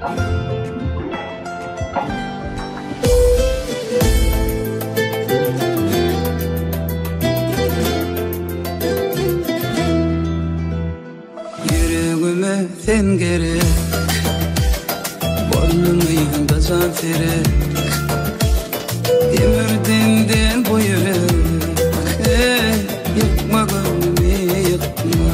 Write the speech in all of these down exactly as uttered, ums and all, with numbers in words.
Yüreğime sen gerek, boynuma da zaferek. Demirden bu yürek, hey, yakma gönlümü yakma.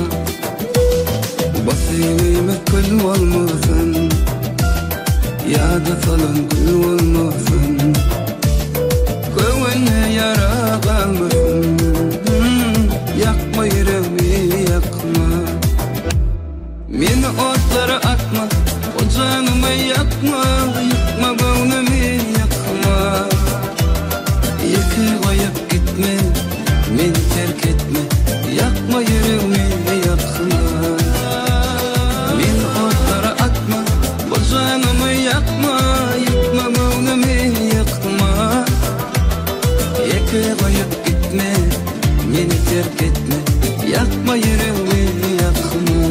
Basayım kül olmasın, yada falan kül olmasın. Gönlüne yara kalmasın, yakma yüreğimi yakma. Meni otlara atma, ocağımı yakma. Yakma gönlümü yakma. Yıkı koyup gitme, beni terk etme. Yakma yüreğimi yakma. Meni otlara atma, ocağımı yakma. Yakma gönlümü yakma. Yıkı koyup gitme, beni terk etme. Yakma yüreğimi yakma.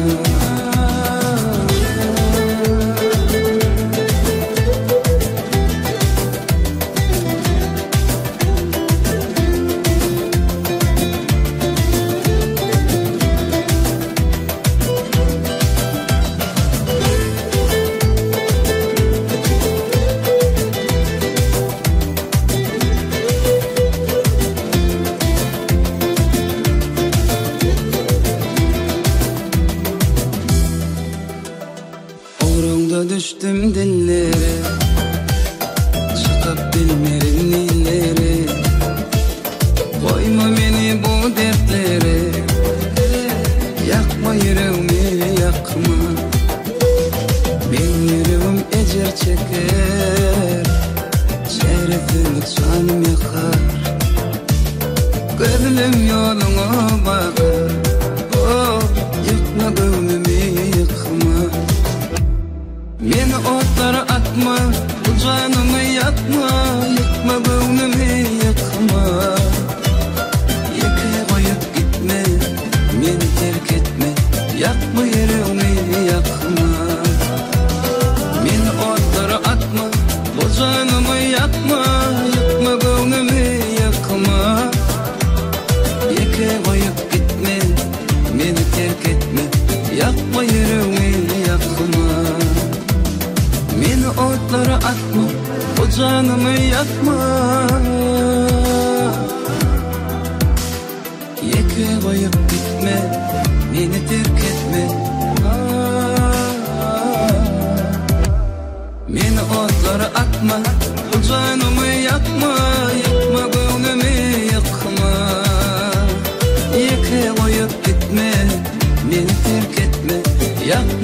Düştüm dillere, çıkıp bilmerin illere. Koyma beni bu dertlere, yakma yüreğimi yakma. Benim yüreğim ecel çeker, şereflik canım yakar. Gönlüm yoluna bakar, oh, yakma gönlümü yakma. Meni otlara atma, bu canımı yakma. Yakma gönlümü yakma. Yıkı koyup gitme, beni terk etme. Yakma yüreğimi yakma. Meni otlara atma, bu canımı yakma. Yakma gönlümü yakma. Yıkı koyup gitme, beni terk etme. Yakma yüreğimi yakma. Meni otlara atma, o canımı yakma. Yıkı koyup gitme, beni terk etme. Meni otlara atma, o canımı yakma. Yakma gönlümü yakma. Yıkı koyup gitme, beni terk etme. Yakma